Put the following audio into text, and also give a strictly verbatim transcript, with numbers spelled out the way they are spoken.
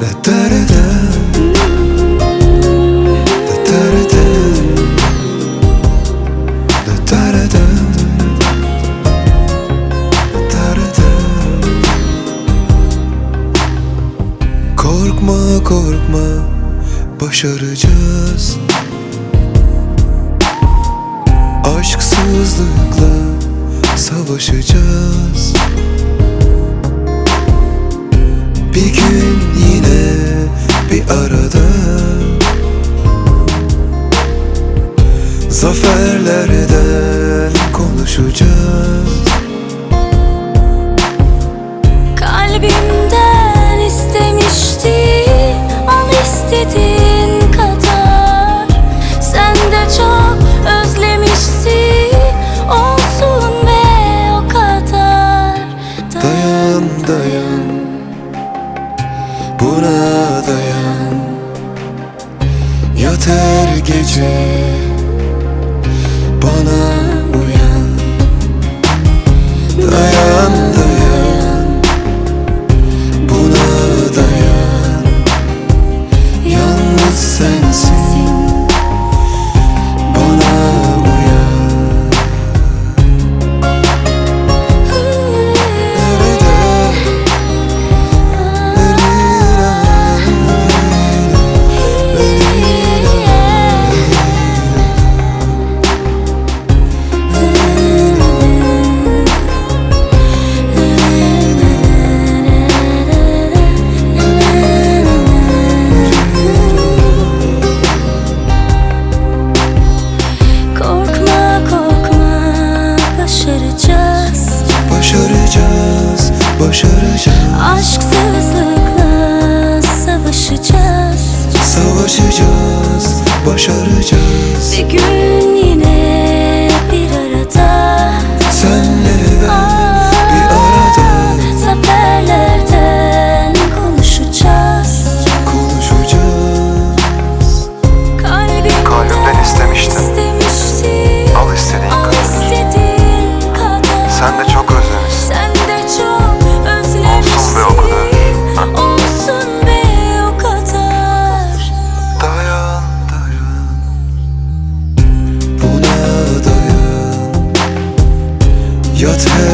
Korkma korkma, başaracağız. Aşksızlıkla savaşacağız. Bir gün yine bir arada zaferlerden konuşacağız. Kalbimden istemiştin, al istediğin kadar. Sen de çok özlemişsin, olsun ve o kadar. Dayan dayan, buna dayan. Yat her gece, bana uyan. Dayan dayan, buna dayan. Yalnız sensin, bana uyan. Başaracağız, başaracağız. Aşksızlıkla savaşacağız. Savaşacağız, başaracağız. Bir gün yine bir arada, senle ben bir arada. Zaferlerden konuşacağız. Konuşacağız. Kalbimden, Kalbimden istemiştim. istemiştim. Al istediğin Al kadar. istediğin kadar. Sen de çok özlemişsin. Sen de çok özlemişsin. Olsun be o kadar. Olsun be o kadar. Dayan dayan. Buna dayan. Yat her